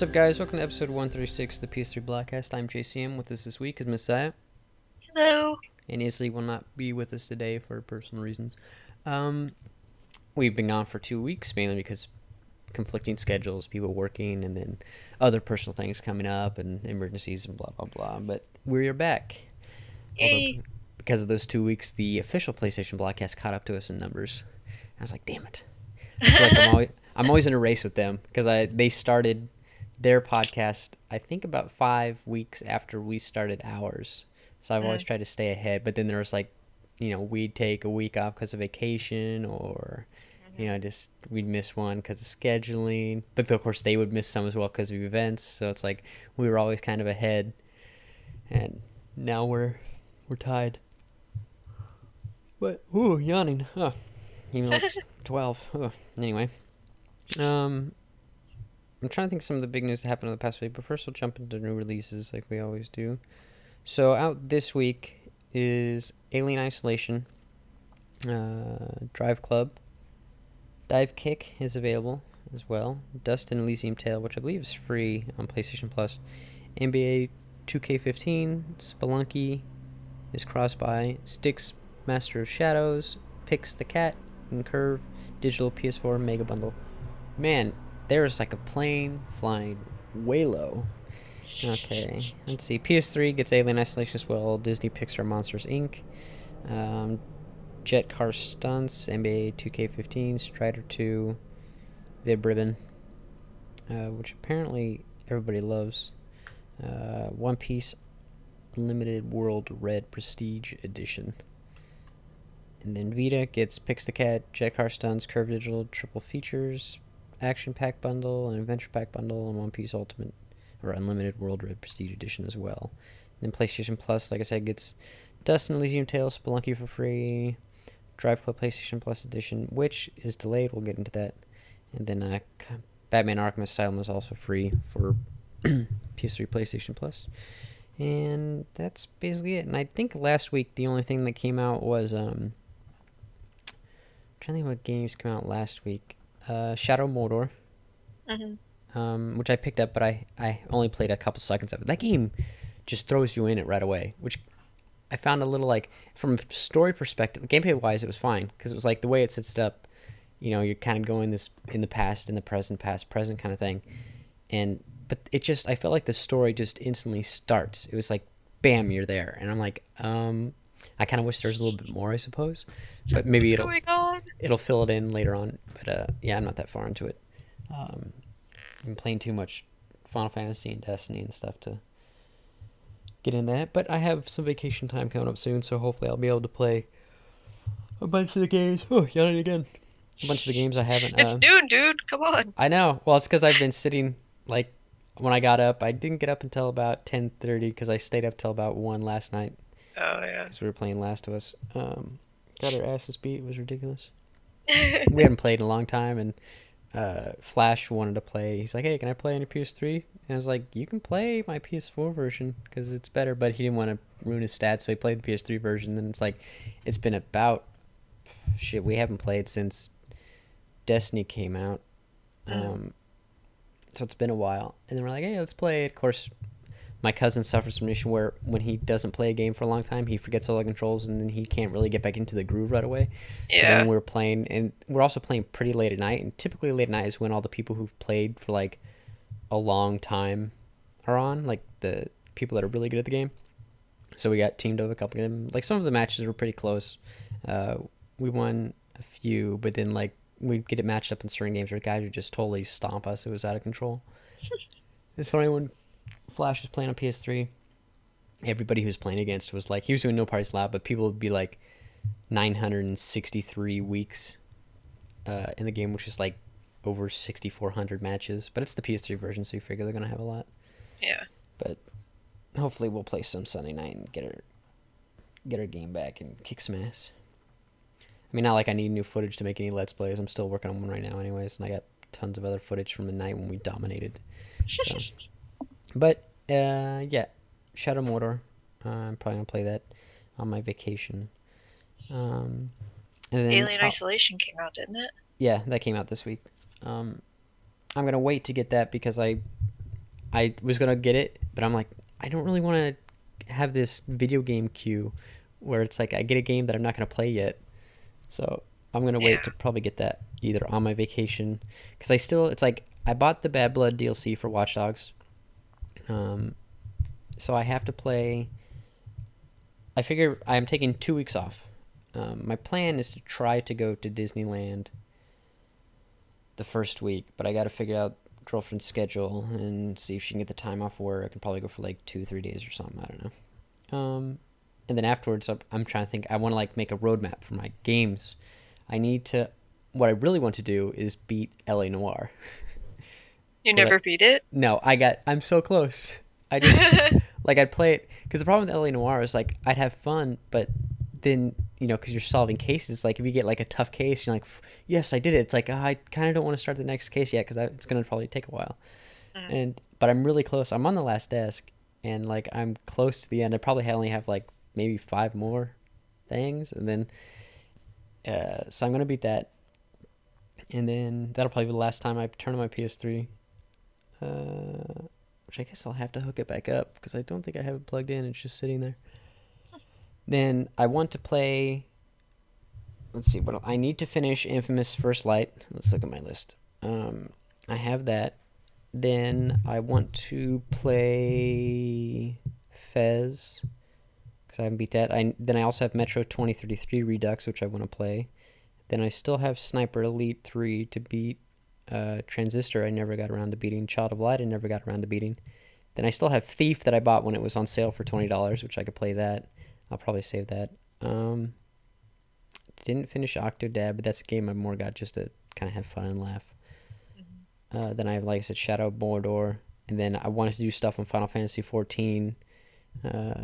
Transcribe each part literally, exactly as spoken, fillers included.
What's up, guys? Welcome to episode one thirty-six of the P S three Blockcast. I'm J C M. With us this week is Messiah. Hello. And Isley will not be with us today for personal reasons. Um, we've been gone for two weeks, mainly because conflicting schedules, people working, and then other personal things coming up, and emergencies, and blah, blah, blah. But we're back. Yay. Although, because of those two weeks, the official PlayStation Blockcast caught up to us in numbers. I was like, damn it. I feel like I'm always, I'm always in a race with them, because I they started their podcast, I think, about five weeks after we started ours. So I've always tried to stay ahead. But then there was like, you know, we'd take a week off because of vacation, or, you know, just we'd miss one because of scheduling. But of course, they would miss some as well because of events. So it's like we were always kind of ahead. And now we're we're tied. But, ooh, yawning. Huh. Even though it's twelve. Ugh. Anyway. Um... I'm trying to think of some of the big news that happened in the past week, but first we'll jump into new releases like we always do. So out this week is Alien Isolation, uh, Drive Club, Dive Kick is available as well, Dust and Elysium Tale, which I believe is free on PlayStation Plus, N B A two K fifteen, Spelunky is cross-buy, Styx Master of Shadows, Pix the Cat, and Curve Digital P S four Mega Bundle. Man, there's like a plane flying way low. Okay, let's see. P S three gets Alien Isolation as well. Disney Pixar Monsters Incorporated. Um, Jet Car Stunts, N B A two K fifteen, Strider two, Vib Ribbon, uh, which apparently everybody loves. Uh, One Piece Limited World Red Prestige Edition. And then Vita gets Pix the Cat, Jet Car Stunts, Curve Digital, Triple Features, Action Pack Bundle, and Adventure Pack Bundle, and One Piece Ultimate or Unlimited World Red Prestige Edition as well. And then PlayStation Plus, like I said, gets Dust and Elysium Tale, Spelunky for free, Drive Club PlayStation Plus Edition, which is delayed. We'll get into that. And then uh, Batman Arkham Asylum is also free for P S three PlayStation Plus. And that's basically it. And I think last week the only thing that came out was um, I'm trying to think what games came out last week. Uh, Shadow Mordor, Mm-hmm. um, which I picked up, but I, I only played a couple seconds of it. That game just throws you in it right away, which I found a little like, from a story perspective, gameplay-wise, it was fine, because it was like the way it sets it up, you know, you're kind of going this in the past, in the present, past, present kind of thing, and, but it just, I felt like the story just instantly starts. It was like, bam, you're there, and I'm like, um... I kind of wish there was a little bit more, I suppose, but maybe What's it'll going on? it'll fill it in later on. But uh, yeah, I'm not that far into it. Um, I'm playing too much Final Fantasy and Destiny and stuff to get in that. But I have some vacation time coming up soon, so hopefully I'll be able to play a bunch of the games. Oh, yawning again. A bunch of the games I haven't. It's Uh, noon, dude. Come on. I know. Well, it's because I've been sitting like when I got up. I didn't get up until about ten thirty because I stayed up till about one last night. Oh, yeah. Because we were playing Last of Us. Um, got our asses beat. It was ridiculous. We hadn't played in a long time, and uh, Flash wanted to play. He's like, hey, can I play on your P S three? And I was like, you can play my P S four version because it's better, but he didn't want to ruin his stats, so he played the P S three version. And it's like, it's been about, shit, we haven't played since Destiny came out. Um, mm. So it's been a while. And then we're like, hey, let's play it. Of course, my cousin suffers from an issue where when he doesn't play a game for a long time, he forgets all the controls, and then he can't really get back into the groove right away. Yeah. So then when we were playing, and we're also playing pretty late at night, and typically late at night is when all the people who've played for like a long time are on, like the people that are really good at the game. So we got teamed up with a couple of them. Like some of the matches were pretty close. Uh, we won a few, but then like we'd get it matched up in certain games where guys would just totally stomp us. It was out of control. It's funny when Flash was playing on P S three, everybody he was playing against was like, he was doing no parties allowed, but people would be like nine hundred sixty-three weeks uh, in the game, which is like over sixty-four hundred matches. But it's the P S three version, so you figure they're going to have a lot. Yeah. But hopefully we'll play some Sunday night and get our, get our game back and kick some ass. I mean, not like I need new footage to make any Let's Plays. I'm still working on one right now anyways, and I got tons of other footage from the night when we dominated. So. But, uh, yeah, Shadow Mordor. Uh, I'm probably going to play that on my vacation. Um, and then Alien I'll, Isolation came out, didn't it? Yeah, that came out this week. Um, I'm going to wait to get that because I I was gonna get it, but I'm like, I don't really want to have this video game queue where it's like I get a game that I'm not gonna play yet. So I'm gonna wait Yeah. to probably get that either on my vacation, because I still it's like I bought the Bad Blood D L C for Watch Dogs, um, so I have to play. I figure I'm taking two weeks off. Um, my plan is to try to go to Disneyland the first week, but I got to figure out girlfriend's schedule and see if she can get the time off work. I can probably go for like two, three days or something. I don't know. Um, and then afterwards, I'm, I'm trying to think. I want to like make a roadmap for my games. I need to. What I really want to do is beat L A Noire. You 'Cause never I- beat it? No, I got. I'm so close. I just like I'd play it because the problem with L A Noire is like I'd have fun, but then you know because you're solving cases. Like if you get like a tough case, you're like, yes, I did it. It's like oh, I kind of don't want to start the next case yet because it's gonna probably take a while. Mm. And but I'm really close. I'm on the last desk, and like I'm close to the end. I probably only have like maybe five more things, and then uh, so I'm gonna beat that, and then that'll probably be the last time I turn on my P S three. Uh, which I guess I'll have to hook it back up because I don't think I have it plugged in. It's just sitting there. Then I want to play. Let's see what I need to finish. Infamous First Light. Let's look at my list. Um, I have that. Then I want to play Fez because I haven't beat that. I then I also have Metro twenty thirty-three Redux, which I want to play. Then I still have Sniper Elite three to beat. Uh, Transistor I never got around to beating. Child of Light I never got around to beating. Then I still have Thief that I bought when it was on sale for twenty dollars, which I could play that. I'll probably save that. Um, didn't finish Octodad, but that's a game I more got just to kind of have fun and laugh. Mm-hmm. Uh, then I have, like I said, Shadow of Mordor. And then I wanted to do stuff on Final Fantasy fourteen. Uh,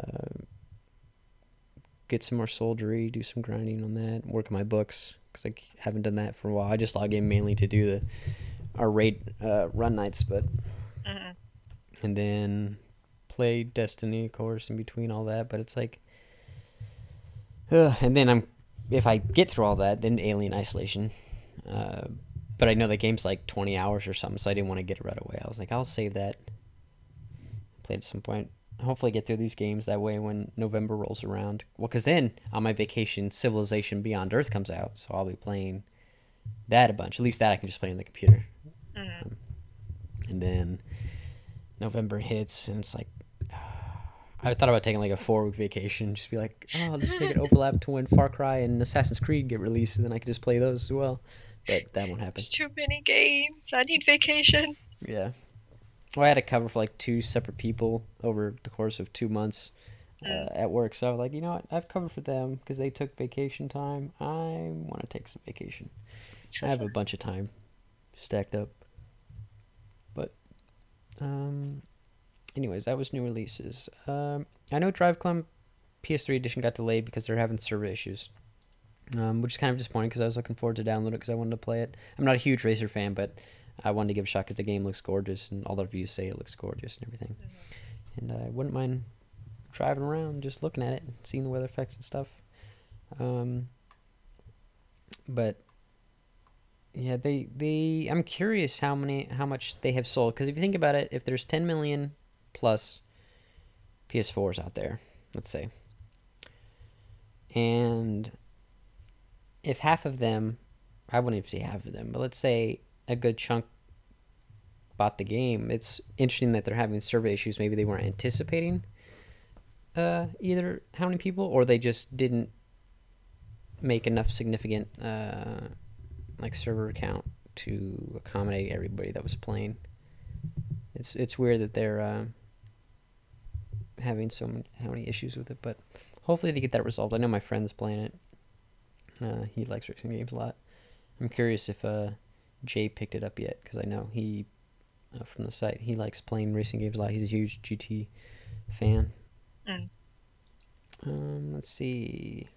get some more soldiery, do some grinding on that, work on my books. Because I haven't done that for a while. I just log in mainly to do the our raid uh, run nights, but Mm-hmm. and then play Destiny, of course, in between all that. But it's like, uh, and then I'm if I get through all that, then Alien Isolation. Uh, but I know the game's like twenty hours or something, so I didn't want to get it right away. I was like, I'll save that, play it at some point. Hopefully get through these games that way when November rolls around. Well, because then on my vacation, Civilization Beyond Earth comes out, so I'll be playing that a bunch. At least that I can just play on the computer. Mm-hmm. Um, and then November hits, and it's like I thought about taking like a four week vacation, just be like, oh, I'll just make it overlap to when Far Cry and Assassin's Creed get released, and then I could just play those as well. But that won't happen. There's too many games. I need vacation. Yeah. Well, I had to cover for like two separate people over the course of two months uh, Mm. at work. So I was like, you know what? I've covered for them because they took vacation time. I want to take some vacation. I have a bunch of time stacked up. But, um, anyways, that was new releases. Um, I know Drive Club P S three edition got delayed because they're having server issues, um, which is kind of disappointing because I was looking forward to download it because I wanted to play it. I'm not a huge Racer fan, but I wanted to give a shot because the game looks gorgeous and all the reviews say it looks gorgeous and everything. Mm-hmm. And I wouldn't mind driving around just looking at it and seeing the weather effects and stuff. Um, but yeah, they they I'm curious how many how much they have sold because if you think about it, if there's ten million plus P S fours out there, let's say, and if half of them, I wouldn't even say half of them, but let's say a good chunk bought the game. It's interesting that they're having server issues. Maybe they weren't anticipating uh, either how many people, or they just didn't make enough significant uh, like server count to accommodate everybody that was playing. It's it's weird that they're uh, having so many, how many issues with it, but hopefully they get that resolved. I know my friend's playing it. Uh, he likes racing games a lot. I'm curious if uh, Jay picked it up yet, because I know he, uh, from the site, he likes playing racing games a lot. He's a huge G T fan. Mm. Um, let's see.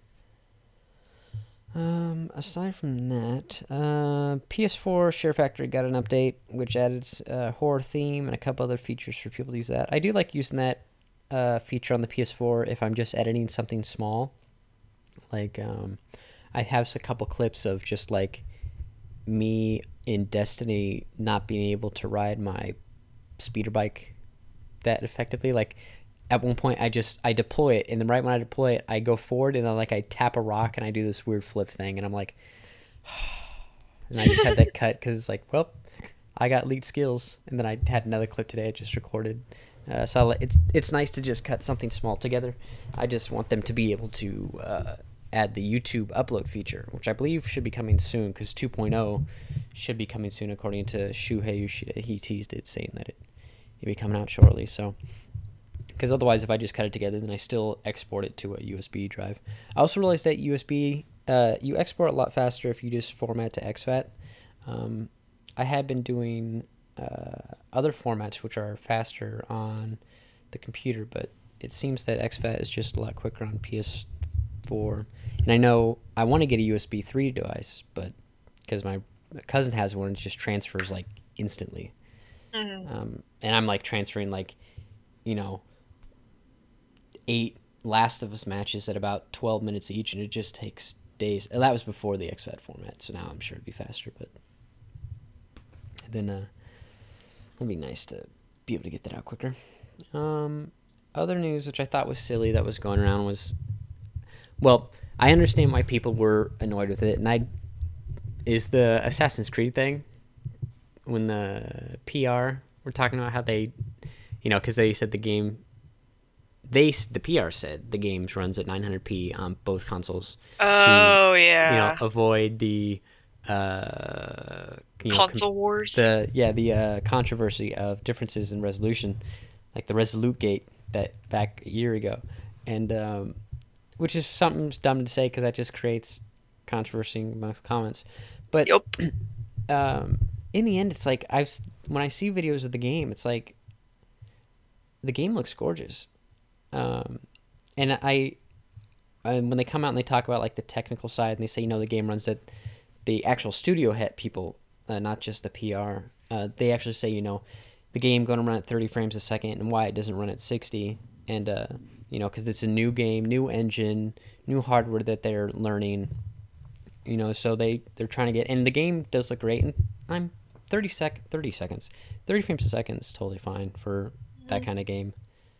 Um, aside from that, uh, P S four Share Factory got an update, which added a horror theme and a couple other features for people to use that. I do like using that uh, feature on the P S four if I'm just editing something small. Like, um, I have a couple clips of just like me in Destiny not being able to ride my speeder bike that effectively. Like at one point, I just I deploy it, and then right when I deploy it, I go forward, and then like I tap a rock, and I do this weird flip thing, and I'm like, and I just have that cut because it's like, well, I got lead skills, and then I had another clip today I just recorded. Uh, so I'll, it's it's nice to just cut something small together. I just want them to be able to uh, add the YouTube upload feature, which I believe should be coming soon, because two point oh should be coming soon, according to Shuhei Yoshida. He teased it, saying that it it'd be coming out shortly. So, because otherwise, if I just cut it together, then I still export it to a U S B drive. I also realized that U S B uh, you export a lot faster if you just format to X FAT. Um, I had been doing uh, other formats which are faster on the computer, but it seems that X FAT is just a lot quicker on P S four. And I know I want to get a U S B three device, but because my cousin has one, it just transfers like instantly. Mm-hmm. Um, and I'm like transferring like, you know, eight Last of Us matches at about twelve minutes each, and it just takes days. And that was before the X FAT format, so now I'm sure it'd be faster, but then uh, it'd be nice to be able to get that out quicker. Um, other news, which I thought was silly that was going around, was, well, I understand why people were annoyed with it, and I is the Assassin's Creed thing, when the P R were talking about how they, you know, because they said the game, they the P R said the game runs at nine hundred p on both consoles. Oh, to, yeah. You know, avoid the uh, you know, console com- wars. The yeah, the uh, controversy of differences in resolution, like the Resolute Gate that back a year ago, and um, which is something dumb to say because that just creates controversy amongst comments. But yep. um, in the end, it's like I've when I see videos of the game, it's like the game looks gorgeous, um, and I, and when they come out and they talk about like the technical side and they say, you know, the game runs at the actual studio head people, uh, not just the P R. Uh, they actually say, you know, the game going to run at thirty frames a second, and why it doesn't run at sixty, and uh, you know, because it's a new game, new engine, new hardware that they're learning. You know, so they they're trying to get, and the game does look great. And I'm thirty sec thirty seconds, thirty frames a second is totally fine for that kind of game.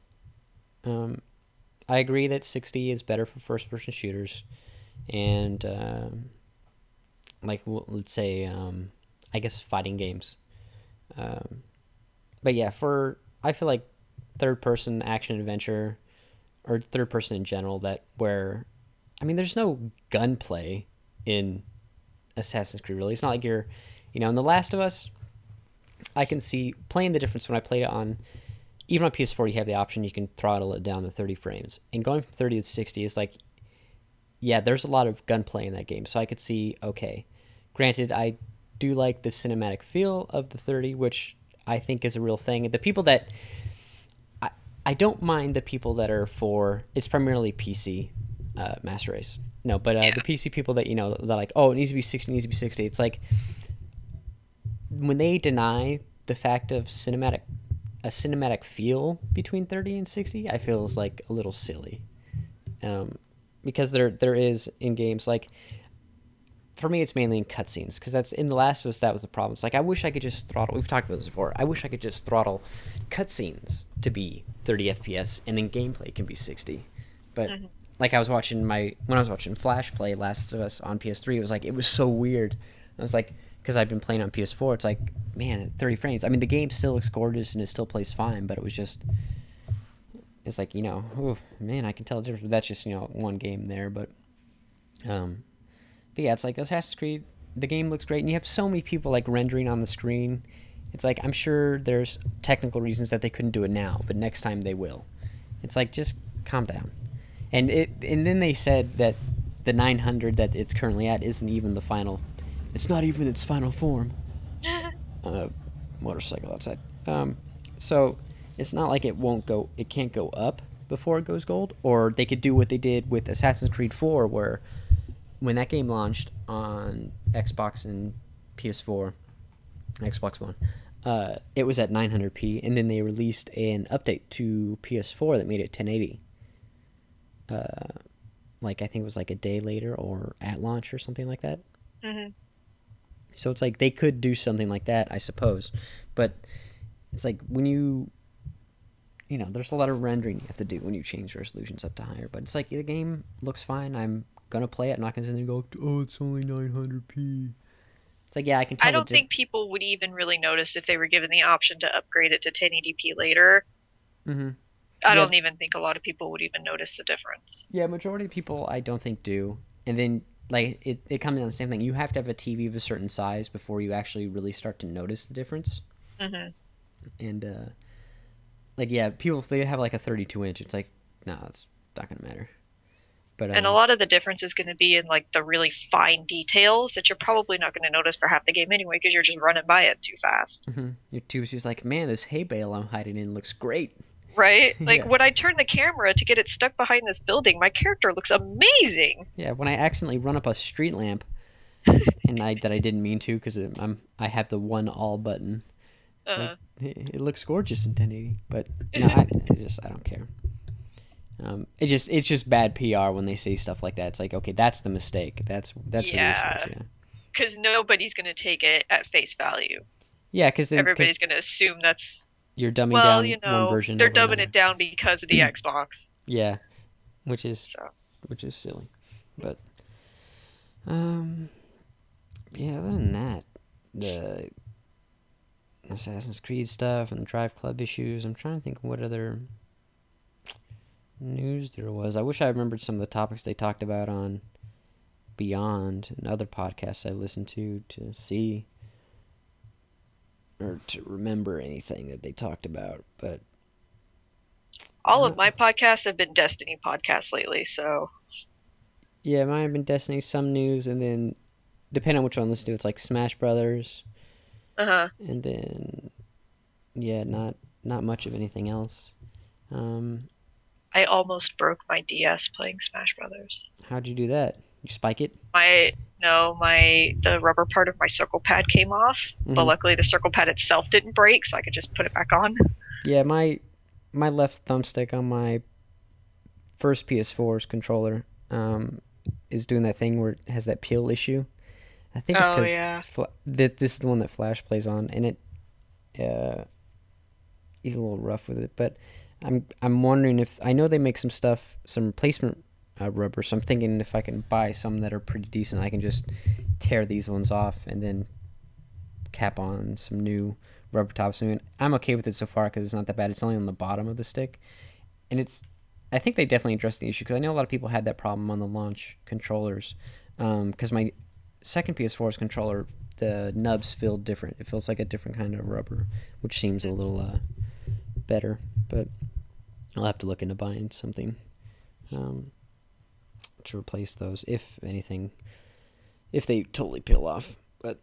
Um, I agree that sixty is better for first-person shooters, and um, like let's say, um, I guess fighting games. Um, but yeah, for I feel like third-person action adventure, or third-person in general, that where, I mean, there's no gunplay in Assassin's Creed, really. It's not like you're, you know, in The Last of Us, I can see playing the difference when I played it on, even on P S four, you have the option, you can throttle it down to thirty frames. And going from thirty to sixty is like, yeah, there's a lot of gunplay in that game. So I could see, okay, granted, I do like the cinematic feel of the thirty, which I think is a real thing. The people that, I, I don't mind the people that are for, it's primarily P C uh, Master Race. No, but uh, yeah. The P C people that, you know, they're like, oh, it needs to be sixty, it needs to be sixty. It's like, when they deny the fact of cinematic, a cinematic feel between thirty and sixty, I feel is like a little silly. Um, because there there is in games, like, for me, it's mainly in cutscenes, because that's, in The Last of Us, that was the problem. It's like, I wish I could just throttle, we've talked about this before, I wish I could just throttle cutscenes to be thirty F P S, and then gameplay can be sixty. But, mm-hmm. like, I was watching my, when I was watching Flash play Last of Us on P S three, it was like, it was so weird. I was like, because I've been playing on P S four, it's like, man, thirty frames. I mean, the game still looks gorgeous, and it still plays fine, but it was just, it's like, you know, oh, man, I can tell the difference. But that's just, you know, one game there, but, um, but yeah, it's like Assassin's Creed, the game looks great, and you have so many people, like, rendering on the screen. It's like, I'm sure there's technical reasons that they couldn't do it now, but next time they will. It's like, just calm down. And it, and then they said that the nine hundred that it's currently at isn't even the final, it's not even its final form. uh, motorcycle outside. Um, so it's not like it won't go, it can't go up before it goes gold, or they could do what they did with Assassin's Creed four, where when that game launched on Xbox and P S four, Xbox One, uh, it was at nine hundred p, and then they released an update to P S four that made it ten eighty. Uh, like, I think it was like a day later or at launch or something like that. Mm-hmm. So it's like they could do something like that, I suppose. But it's like when you you know, there's a lot of rendering you have to do when you change resolutions up to higher. But it's like the game looks fine. I'm gonna play it. I'm not gonna sit there and go, oh, it's only nine hundred p. It's like, yeah, I can tell. I don't the diff- think people would even really notice if they were given the option to upgrade it to ten eighty p later. Mm-hmm. I Yeah. don't even think a lot of people would even notice the difference. Yeah, majority of people I don't think do. And then like it, it comes down to the same thing. You have to have a T V of a certain size before you actually really start to notice the difference. Hmm. And uh, like yeah, people if they have like a thirty-two inch, it's like no, it's not gonna matter. But um, And a lot of the difference is going to be in like the really fine details that you're probably not going to notice for half the game anyway because you're just running by it too fast. mm-hmm. Your tube's just like, man, this hay bale I'm hiding in looks great. Right? Like Yeah. when I turn the camera to get it stuck behind this building, my character looks amazing. Yeah, when I accidentally run up a street lamp, and I that I didn't mean to because I'm I have the one all button. It's Uh, like, it, it looks gorgeous in ten eighty, but no, I, I just I don't care. Um, it just it's just bad P R when they say stuff like that. It's like, okay, that's the mistake. That's that's what Yeah. it is. Yeah, because nobody's going to take it at face value. yeah, because then 'cause Everybody's going to assume that's, you're dumbing well, down you know, one version. they're over dumbing another. it down because of the Xbox. Yeah, which is So, which is silly, but um, yeah. Other than that, the Assassin's Creed stuff and the Drive Club issues. I'm trying to think what other news there was. I wish I remembered some of the topics they talked about on Beyond and other podcasts I listened to to see or to remember anything that they talked about. But all Uh, of my podcasts have been Destiny podcasts lately, so yeah, mine have been Destiny, some news, and then depending on which one I listen to, it's like Smash Brothers, uh-huh. and then yeah, not not much of anything else. Um, I almost broke my D S playing Smash Brothers. how'd you do that? You spike it? My no, my the rubber part of my circle pad came off, but Mhm. luckily the circle pad itself didn't break, so I could just put it back on. Yeah, my my left thumbstick on my first P S four's controller um, is doing that thing where it has that peel issue. I think it's Oh, because yeah. Fla- that this is the one that Flash plays on, and it uh, he's a little rough with it. But I'm I'm wondering if I know they make some stuff, some replacement uh, rubber. So I'm thinking if I can buy some that are pretty decent, I can just tear these ones off and then cap on some new rubber tops. I mean, I'm okay with it so far because it's not that bad. It's only on the bottom of the stick, and it's. I think they definitely addressed the issue because I know a lot of people had that problem on the launch controllers. Because my second P S four's controller, the nubs feel different. It feels like a different kind of rubber, which seems a little uh, better. But I'll have to look into buying something um, to replace those, if anything, if they totally peel off. But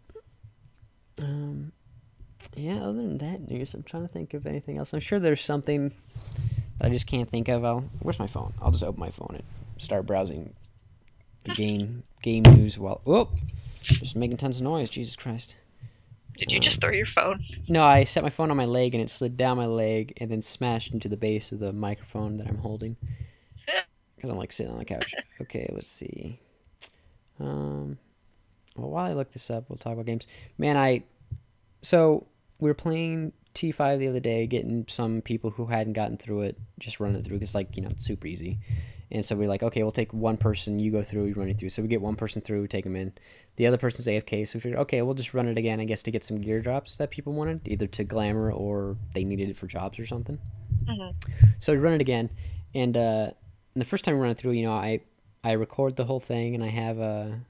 um, yeah, other than that news, I'm trying to think of anything else. I'm sure there's something that I just can't think of. I'll, where's my phone? I'll just open my phone and start browsing the game game news while. Whoop! Just making tons of noise. Jesus Christ. Did you just throw your phone? No, I set my phone on my leg and it slid down my leg and then smashed into the base of the microphone that I'm holding. Because I'm like sitting on the couch. Okay, let's see. Um, well, while I look this up, we'll talk about games. Man, I. So, we were playing T five the other day, getting some people who hadn't gotten through it, just running it through, because, like, you know, it's super easy. And so we're like, okay, we'll take one person, you go through, you run it through. So we get one person through, take them in. The other person's A F K, so we figured, okay, we'll just run it again, I guess, to get some gear drops that people wanted, either to glamour or they needed it for jobs or something. Mhm. So we run it again, and, uh, and the first time we run it through, you know, I I record the whole thing, and I have a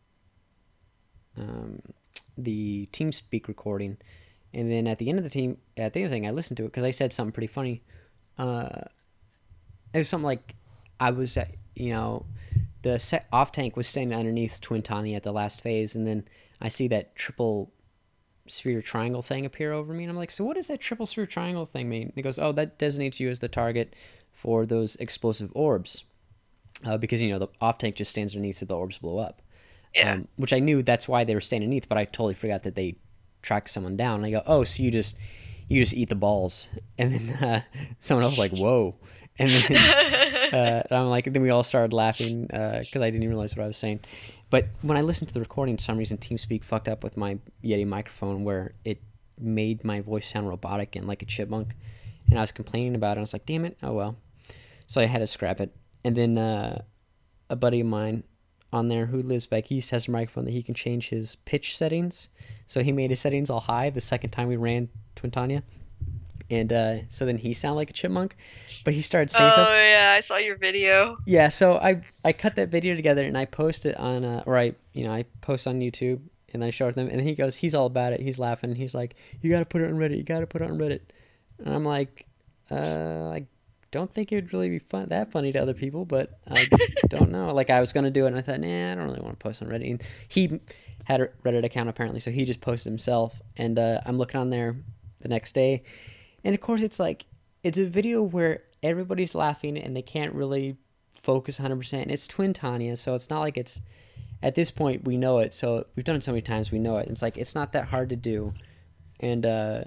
um, the TeamSpeak recording, and then at the end of the team, at the end of the thing, I listened to it because I said something pretty funny. Uh, it was something like I was, at, you know, the set off tank was standing underneath Twintani at the last phase, and then I see that triple sphere triangle thing appear over me, and I'm like, so what does that triple sphere triangle thing mean? And he goes, oh, that designates you as the target for those explosive orbs, uh, because, you know, the off tank just stands underneath so the orbs blow up. Yeah. Um, which I knew that's why they were standing underneath, but I totally forgot that they tracked someone down. And I go, oh, so you just you just eat the balls. And then uh, someone else was like, whoa. And then uh, and I'm like, then we all started laughing because uh, I didn't even realize what I was saying. But when I listened to the recording, for some reason, TeamSpeak fucked up with my Yeti microphone where it made my voice sound robotic and like a chipmunk. and I was complaining about it. I was like, damn it, oh well. So I had to scrap it. And then uh, a buddy of mine on there who lives back east has a microphone that he can change his pitch settings. So he made his settings all high the second time we ran Twintania. And uh, so then he sounded like a chipmunk, but he started saying oh, stuff. Oh yeah, I saw your video. Yeah, so I I cut that video together and I post it on, uh, or I, you know, I post on YouTube and I show it to him. And he goes, he's all about it. He's laughing. He's like, you got to put it on Reddit. You got to put it on Reddit. And I'm like, uh, I don't think it would really be fun that funny to other people, but I don't know. Like I was going to do it and I thought, nah, I don't really want to post on Reddit. And he had a Reddit account apparently, so he just posted himself. And uh, I'm looking on there the next day. And of course it's like, it's a video where everybody's laughing and they can't really focus one hundred percent. And it's Twintania, so it's not like it's, at this point we know it. So we've done it so many times, we know it. And it's like, it's not that hard to do. And uh,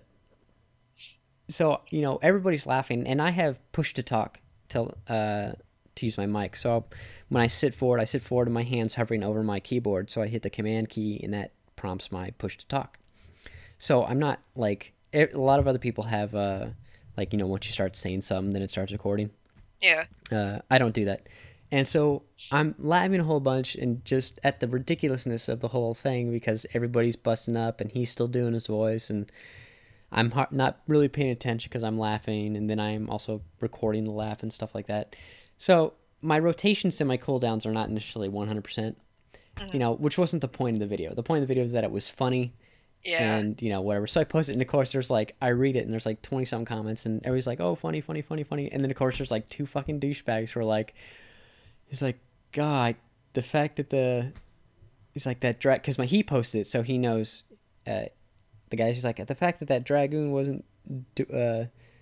so, you know, everybody's laughing. And I have push to talk to, uh, to use my mic. So when I sit forward, I sit forward and my hand's hovering over my keyboard. So I hit the command key and that prompts my push to talk. So I'm not like, a lot of other people have, uh, like, you know, once you start saying something, then it starts recording. Yeah. Uh, I don't do that. And so I'm laughing a whole bunch and just at the ridiculousness of the whole thing because everybody's busting up and he's still doing his voice and I'm ha- not really paying attention because I'm laughing and then I'm also recording the laugh and stuff like that. So my rotations and my cooldowns are not initially one hundred percent, mm-hmm. you know, which wasn't the point of the video. The point of the video is that it was funny. Yeah. And, you know, whatever. So I post it, and of course, there's like, I read it, and there's like twenty-some comments, and everybody's like, oh, funny, funny, funny, funny. And then, of course, there's like two fucking douchebags who are like, he's like, God, the fact that the, he's like, that drag, because my, he posted it, so he knows, uh, the guy's just like, the fact that that Dragoon wasn't do, uh,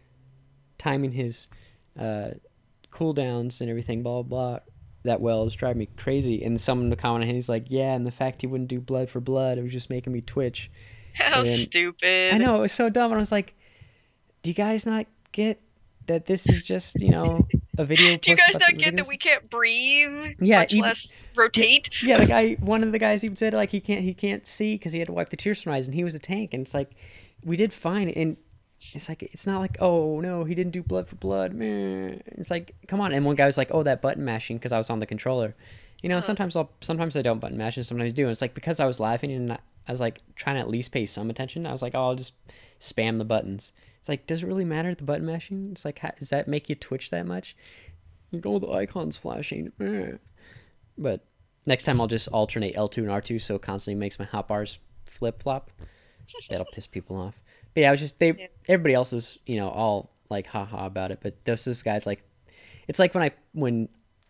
timing his uh, cooldowns and everything, blah, blah, blah, that well, it was driving me crazy. And someone commented, and he's like, yeah, and the fact he wouldn't do blood for blood, it was just making me twitch. How then, stupid. I know, it was so dumb. And I was like, do you guys not get that this is just, you know, a video? Do you guys not get that we can't breathe? Yeah, much even, less rotate. Yeah, yeah, the guy, one of the guys even said like he can't he can't see because he had to wipe the tears from his eyes, and he was a tank. And it's like, we did fine. And it's like, it's not like, oh no, he didn't do blood for blood. Meh. It's like, come on. And one guy was like, oh, that button mashing because I was on the controller. You know, huh. sometimes I'll sometimes I don't button mash and sometimes I do. And it's like because I was laughing and I was like trying to at least pay some attention. I was like, oh, I'll just spam the buttons. It's like, does it really matter the button mashing? It's like, how, does that make you twitch that much? You go, the icon's flashing. Meh. But next time I'll just alternate L two and R two so it constantly makes my hotbars flip flop. That'll piss people off. But yeah, I was just they. Yeah. Everybody else was, you know, all like haha about it. But those those guys like, it's like when I when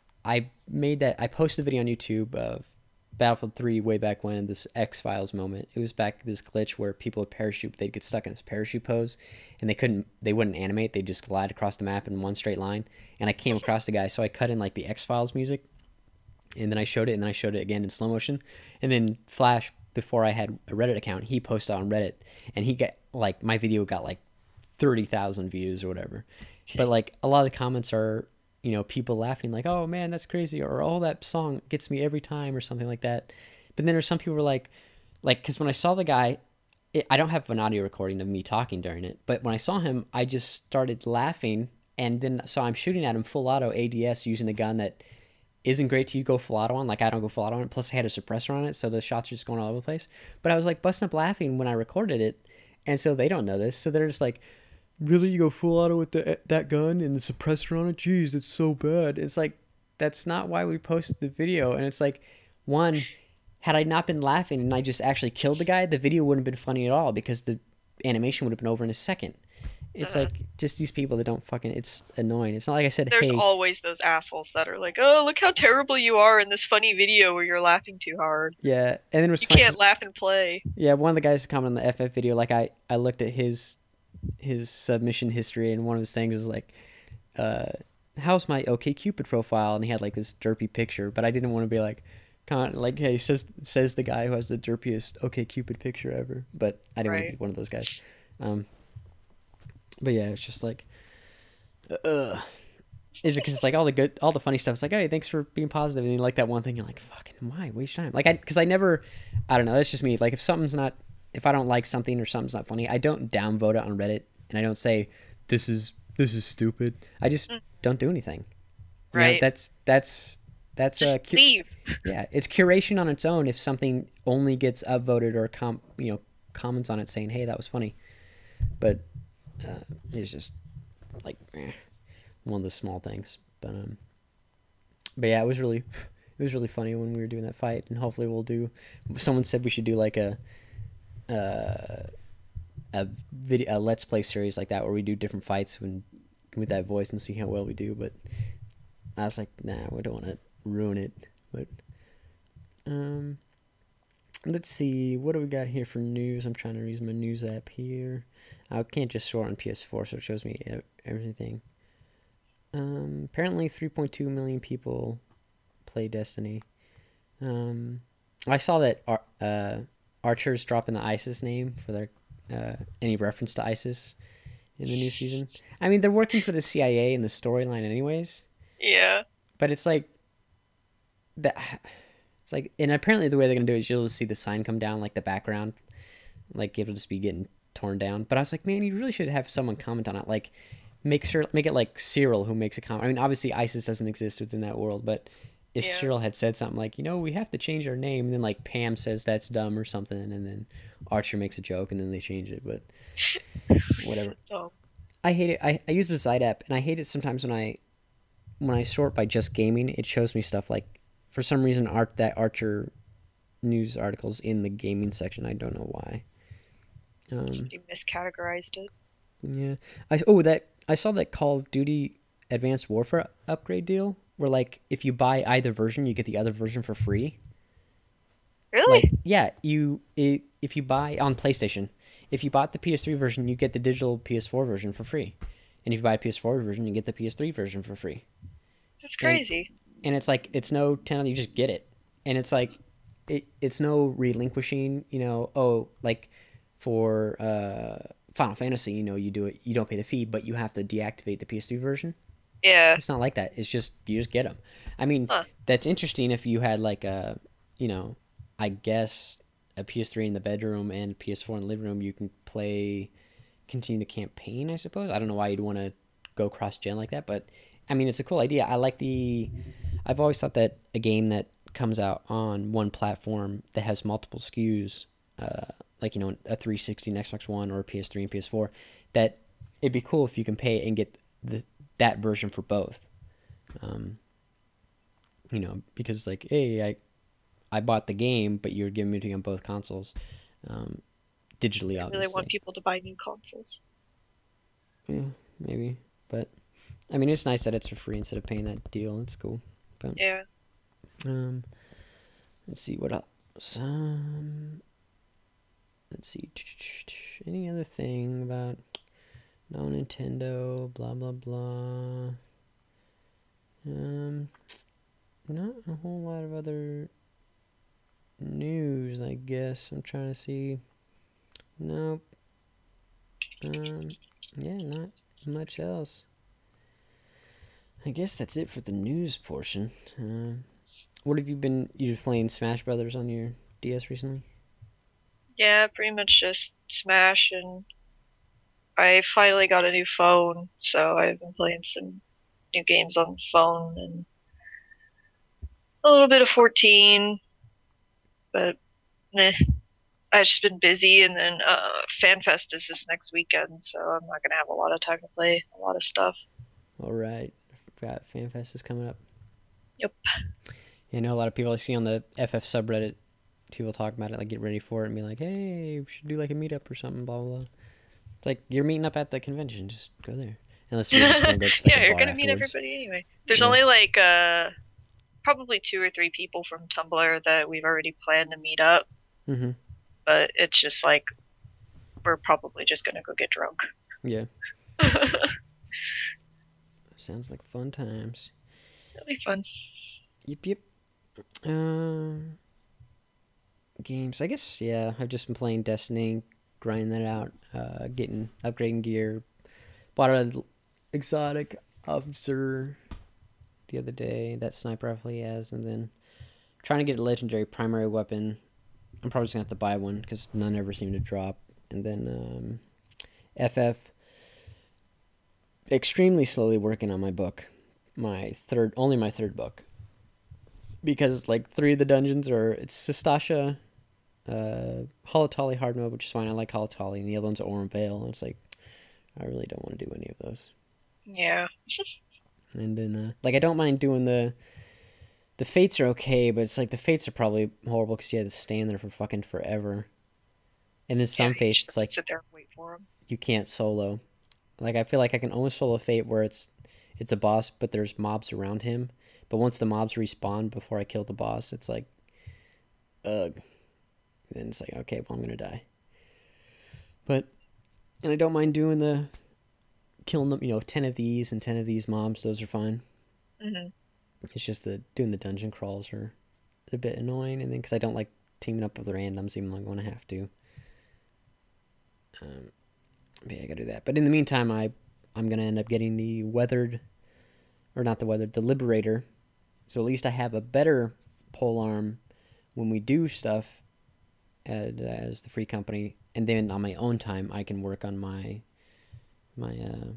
I made that I posted a video on YouTube of Battlefield three way back when, this X-Files moment. It was back this glitch where people would parachute, they'd get stuck in this parachute pose, and they couldn't, they wouldn't animate. They'd just glide across the map in one straight line. And I came across the guy, so I cut in like the X-Files music, and then I showed it, and then I showed it again in slow motion, and then Flash, before I had a Reddit account, he posted on Reddit, and he got like my video got like thirty thousand views or whatever. But like a lot of the comments are, you know, people laughing like, oh man, that's crazy, or oh, that song gets me every time, or something like that. But then there's some people who were like, like, because when I saw the guy, it, I don't have an audio recording of me talking during it, but when I saw him, I just started laughing, and then so I'm shooting at him full auto A D S using a gun that isn't great to you go full auto on. Like I don't go full auto on it. Plus I had a suppressor on it, so the shots are just going all over the place. But I was like busting up laughing when I recorded it, and so they don't know this, so they're just like, really, you go full auto with the, that gun and the suppressor on it? Jeez, that's so bad. It's like, that's not why we posted the video. And it's like, one, had I not been laughing and I just actually killed the guy, the video wouldn't have been funny at all because the animation would have been over in a second. It's uh-huh. like, just these people that don't fucking, it's annoying. It's not like I said, There's hey. always those assholes that are like, oh, look how terrible you are in this funny video where you're laughing too hard. Yeah, and then it was You funny, can't laugh and play. Yeah, one of the guys who commented on the F F video, like I, I looked at his his submission history, and one of his things is like, uh, how's my OkCupid profile? And he had like this derpy picture, but I didn't want to be like, kind of like, hey, says says the guy who has the derpiest OkCupid picture ever. But I didn't right. want to be one of those guys. Um, but yeah, it's just like, uh, is it because it's like all the good, all the funny stuff? It's like, hey, thanks for being positive, and you like that one thing, you're like, fucking why waste time? Like I, because I never, I don't know, that's just me. Like if something's not, if I don't like something or something's not funny, I don't downvote it on Reddit, and I don't say this is this is stupid. I just Mm. don't do anything. You know, Right. that's that's that's Just uh, cu- leave. yeah, it's curation on its own. If something only gets upvoted or com you know comments on it saying, "Hey, that was funny," but uh, it's just like eh, one of the small things. But um, but yeah, it was really it was really funny when we were doing that fight, and hopefully we'll do. Someone said we should do like a uh, a video a let's play series like that where we do different fights when with that voice and see how well we do. But I was like, nah, we don't want to ruin it. But um, let's see, what do we got here for news? I'm trying to use my news app here. I can't just sort on P S four, so it shows me everything. Um, apparently, three point two million people play Destiny. Um, I saw that Ar- uh, Archer's dropping the ISIS name for their uh, any reference to ISIS in the new season. I mean, they're working for the C I A in the storyline, anyways. Yeah. But it's like that. It's like, and apparently the way they're gonna do it is you'll just see the sign come down, like the background, like it'll just be getting torn down. But I was like, man, you really should have someone comment on it, like make sure make it like Cyril who makes a comment. I mean, obviously ISIS doesn't exist within that world, but if Yeah. Cyril had said something like, you know, we have to change our name, and then like Pam says that's dumb or something, and then Archer makes a joke, and then they change it. But whatever. So, I hate it. I, I use the Side app, and I hate it sometimes when I when I sort by just gaming. It shows me stuff like, for some reason, art that Archer news articles in the gaming section. I don't know why. Um, somebody miscategorized it. yeah. I oh that I saw that Call of Duty Advanced Warfare upgrade deal where like if you buy either version, you get the other version for free. Really? Like yeah, you it, if you buy on PlayStation, if you bought the P S three version, you get the digital P S four version for free, and if you buy a P S four version, you get the P S three version for free. That's crazy. And, and it's like it's no ten, you just get it, and it's like it it's no relinquishing. You know, oh like for uh, Final Fantasy, you know, you do it, you don't pay the fee, but you have to deactivate the P S three version. Yeah. It's not like that. It's just you just get them. I mean, Huh. that's interesting if you had like a, you know, I guess a P S three in the bedroom and P S four in the living room. You can play, continue the campaign. I suppose. I don't know why you'd want to go cross gen like that, but I mean, it's a cool idea. I like the. I've always thought that a game that comes out on one platform that has multiple S K Us, uh, like you know, a three sixty, an Xbox One, or a P S three and P S four, that it'd be cool if you can pay and get the that version for both. Um, you know, because like, hey, I, I bought the game, but you're giving me to on both consoles, um, digitally. I Obviously, really want people to buy new consoles. Yeah, maybe, but I mean, it's nice that it's for free instead of paying that deal. It's cool. But Yeah. um, let's see what else. Um, let's see. Any other thing about no Nintendo? Blah blah blah. Um, not a whole lot of other news, I guess. I'm trying to see. Nope. Um, yeah, not much else. I guess that's it for the news portion. Uh, what have you been? You just playing Smash Brothers on your D S recently? Yeah, pretty much just Smash, and I finally got a new phone, so I've been playing some new games on the phone and a little bit of fourteen, but meh. I've just been busy, and then uh, FanFest is this next weekend, so I'm not gonna have a lot of time to play a lot of stuff. All right, I forgot FanFest is coming up. Yep. Yeah, I know a lot of people I see on the F F subreddit. People talk about it, like get ready for it, and be like, "Hey, we should do like a meetup or something." Blah blah blah. It's like you're meeting up at the convention. Just go there. Unless you just want to go to like yeah, a you're bar gonna meet afterwards. everybody anyway. There's Yeah. only like uh, probably two or three people from Tumblr that we've already planned to meet up, Mm-hmm. but it's just like we're probably just gonna go get drunk. Yeah. Sounds like fun times. It'll be fun. Yep, yep. Um, games. I guess yeah. I've just been playing Destiny, grinding that out, uh, getting upgrading gear. Bought an exotic officer the other day that Sniper Rifle has, and then trying to get a legendary primary weapon. I'm probably just gonna have to buy one because none ever seem to drop. And then um, F F extremely slowly working on my book, my third, only my third book, because like three of the dungeons are it's Sestasha, uh, Halatali hard mode, which is fine. I like Halatali, and the other one's Aurum Vale, and it's like I really don't want to do any of those. Yeah. And then uh, like I don't mind doing the the fates are okay, but it's like the fates are probably horrible because you have to stand there for fucking forever. And then some yeah, fates, just it's like sit there and wait for them. you can't solo. Like I feel like I can only solo fate where it's it's a boss, but there's mobs around him. But once the mobs respawn before I kill the boss, it's like, ugh. Then it's like, okay, well I'm gonna die. But and I don't mind doing the killing them, you know, ten of these and ten of these mobs. Those are fine. Mm-hmm. It's just the doing the dungeon crawls are a bit annoying, and then because I don't like teaming up with randoms, even though I'm going to have to. Um, but yeah, I gotta do that. But in the meantime, I I'm gonna end up getting the weathered, or not the weathered, the liberator. So at least I have a better pole arm when we do stuff as, as the free company, and then on my own time I can work on my my uh,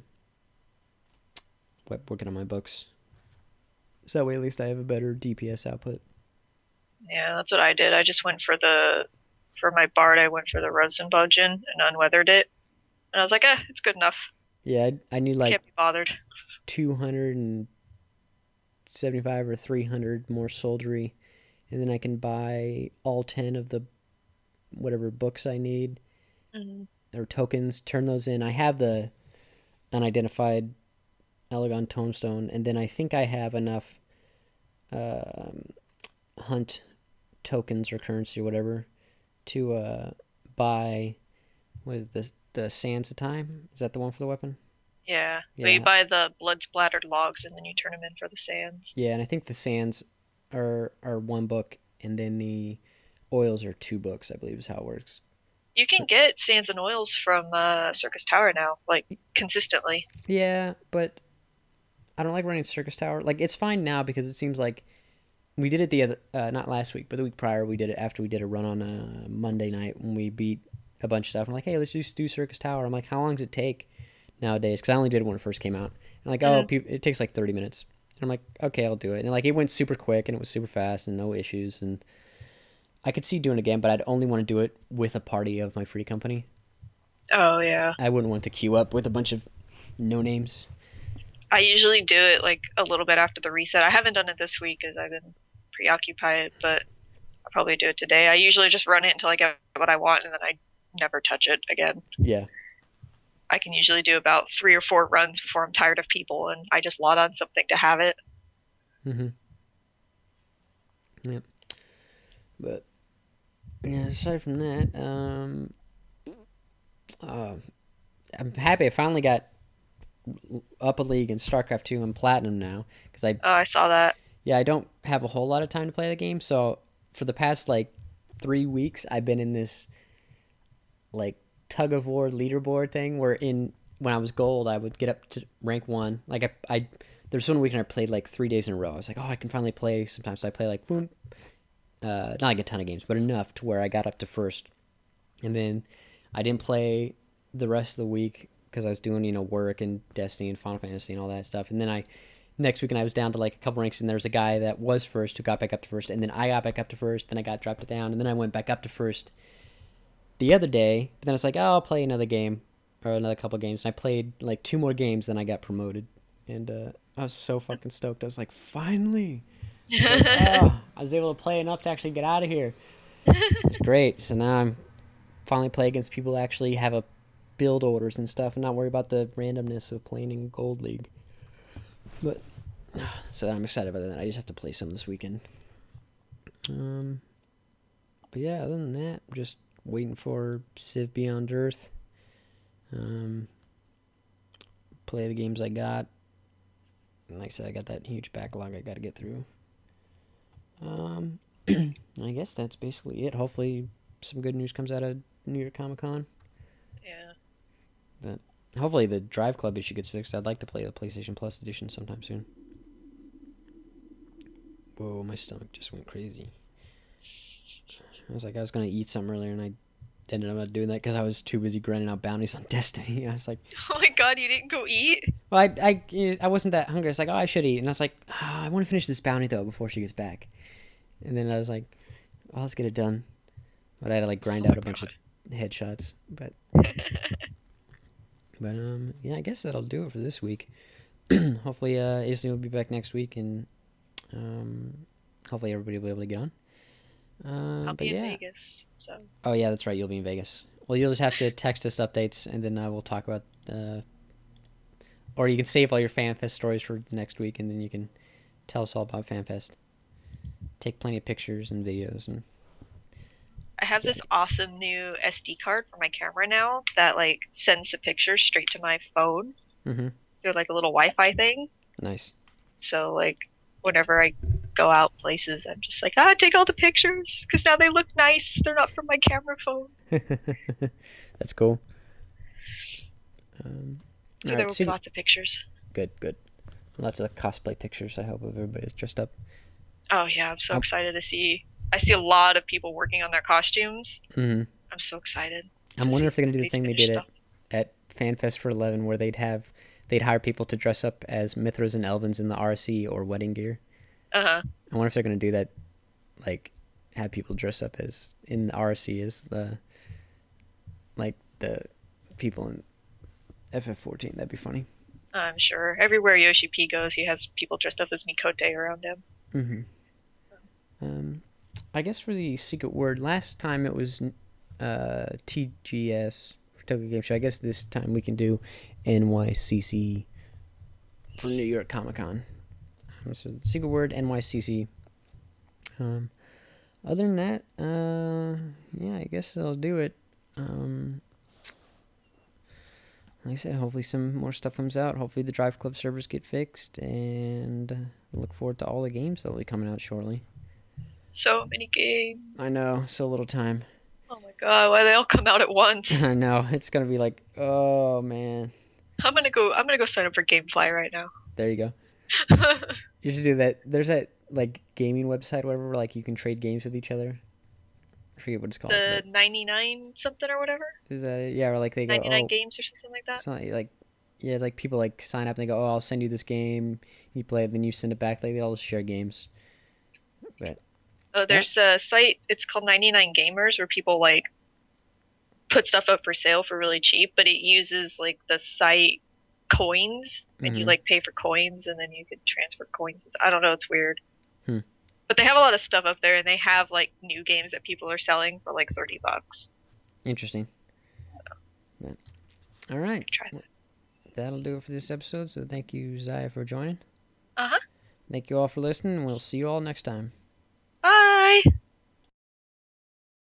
working on my books. So that way at least I have a better D P S output. Yeah, that's what I did. I just went for the for my bard. I went for the Rosenbogen and unweathered it, and I was like, eh, it's good enough. Yeah, I, I need like Can't be bothered. two hundred seventy-five or three hundred more soldiery, and then I can buy all ten of the whatever books I need, mm-hmm. or tokens, turn those in. I have the unidentified Elegon Tombstone, and then I think I have enough um, hunt tokens or currency or whatever to uh, buy, what is this, the Sands of Time? Is that the one for the weapon? Yeah. Yeah. But you buy the blood splattered logs and then you turn them in for the sands. Yeah, and I think the sands are are one book, and then the oils are two books, I believe is how it works. You can get sands and oils from uh, Circus Tower now, like, consistently. Yeah, but I don't like running Circus Tower. Like, it's fine now because it seems like we did it the other, uh, not last week, but the week prior we did it after we did a run on a Monday night when we beat a bunch of stuff. I'm like, hey, let's just do Circus Tower. I'm like, how long does it take nowadays? Because I only did it when it first came out. I'm like, oh, mm-hmm. It takes like thirty minutes. And I'm like, okay, I'll do it. And like, it went super quick and it was super fast and no issues. And I could see doing it again, but I'd only want to do it with a party of my free company. Oh, yeah. I wouldn't want to queue up with a bunch of no names. I usually do it like a little bit after the reset. I haven't done it this week because I've been preoccupied, but I'll probably do it today. I usually just run it until I get what I want, and then I never touch it again. Yeah. I can usually do about three or four runs before I'm tired of people, and I just lot on something to have it. Mm-hmm. Yep. But, yeah, aside from that, um, uh, I'm happy I finally got up a league in StarCraft two and Platinum now. Cause I, oh, I saw that. Yeah, I don't have a whole lot of time to play the game, so for the past, like, three weeks, I've been in this, like, tug-of-war leaderboard thing where in when I was gold, I would get up to rank one. Like, I, I there's one week and I played, like, three days in a row. I was like, oh, I can finally play. Sometimes I play, like, boom. Uh, not, like, a ton of games, but enough to where I got up to first. And then I didn't play the rest of the week because I was doing, you know, work and Destiny and Final Fantasy and all that stuff. And then I... Next week, and I was down to like a couple ranks, and there was a guy that was first who got back up to first, and then I got back up to first, then I got dropped down, and then I went back up to first the other day. But then I was like, oh, I'll play another game or another couple games. And I played like two more games, then I got promoted, and uh, I was so fucking stoked. I was like, finally, I was, like, oh, I was able to play enough to actually get out of here. It's great. So now I'm finally playing against people who actually have a build orders and stuff, and not worry about the randomness of playing in Gold League. But so I'm excited about that. I just have to play some this weekend. Um, but yeah, other than that, I'm just waiting for Civ Beyond Earth. Um, play the games I got. And like I said, I got that huge backlog I got to get through. Um, I guess that's basically it. Hopefully, some good news comes out of New York Comic Con. Yeah. But hopefully the Drive Club issue gets fixed. I'd like to play the PlayStation Plus edition sometime soon. Whoa, my stomach just went crazy. I was like, I was going to eat something earlier, and I ended up not doing that because I was too busy grinding out bounties on Destiny. I was like, Oh my god, you didn't go eat? well, I, I, I wasn't that hungry. I was like, oh, I should eat. And I was like, oh, I want to finish this bounty, though, before she gets back. And then I was like, oh, let's get it done. But I had to, like, grind Oh out my a bunch God. of headshots. But, but um, yeah, I guess that'll do it for this week. Hopefully, uh, Izzy will be back next week, and um, hopefully everybody will be able to get on. Uh, I'll but be in yeah. Vegas, so. Oh, yeah, that's right. You'll be in Vegas. Well, you'll just have to text us updates, and then uh, we'll talk about... Uh, or you can save all your FanFest stories for next week, and then you can tell us all about FanFest. Take plenty of pictures and videos. And I have Yeah. this awesome new S D card for my camera now that like sends the pictures straight to my phone mm-hmm. through like a little Wi-Fi thing. Nice. So like whenever I go out places, I'm just like, ah, take all the pictures because now they look nice. They're not from my camera phone. That's cool. Um, So all there right, will so be lots of pictures. good, good. Lots of cosplay pictures, I hope, of everybody's dressed up. Oh yeah, I'm so Um, excited to see. I see a lot of people working on their costumes. Mm-hmm. I'm so excited. I'm to wondering see if they're going to do the everybody's thing they finished did at, stuff. at FanFest for eleven, where they'd have... They'd hire people to dress up as Mithras and Elvins in the R C or wedding gear. Uh-huh. I wonder if they're going to do that, like, have people dress up as, in the R C as the, like, the people in F F fourteen. That'd be funny. I'm sure. Everywhere Yoshi P goes, he has people dressed up as Mikote around him. Mm-hmm. Um, I guess for the secret word, last time it was uh, T G S, Tokyo Game Show. I guess this time we can do N Y C C for New York Comic Con. Um, so the secret word, N Y C C. Um, other than that, uh, yeah, I guess I'll do it. Um, like I said, hopefully some more stuff comes out. Hopefully the Drive Club servers get fixed, and look forward to all the games that'll be coming out shortly. So many games. I know, so little time. Oh my god, why they all come out at once? I know, it's gonna be like, oh man. I'm gonna go I'm gonna go sign up for Gamefly right now. There you go. You should do that. There's that like gaming website, whatever, where like you can trade games with each other. I forget what it's called. The but ninety-nine something or whatever? Is that it? Yeah, or like they go, ninety-nine oh, games or something like that? it's not like, yeah, it's like people like sign up and they go, oh, I'll send you this game. You play it, then you send it back. Like they all just share games. But Oh, there's a site, it's called ninety-nine Gamers, where people like put stuff up for sale for really cheap, but it uses like the site coins, and you Mhm. like pay for coins, and then you could transfer coins. I don't know, it's weird. Hmm. But they have a lot of stuff up there, and they have like new games that people are selling for like thirty bucks. interesting. But, all right. Try that. That'll do it for this episode. So thank you, Zaya, for joining. Uh huh. Thank you all for listening, and we'll see you all next time. Bye.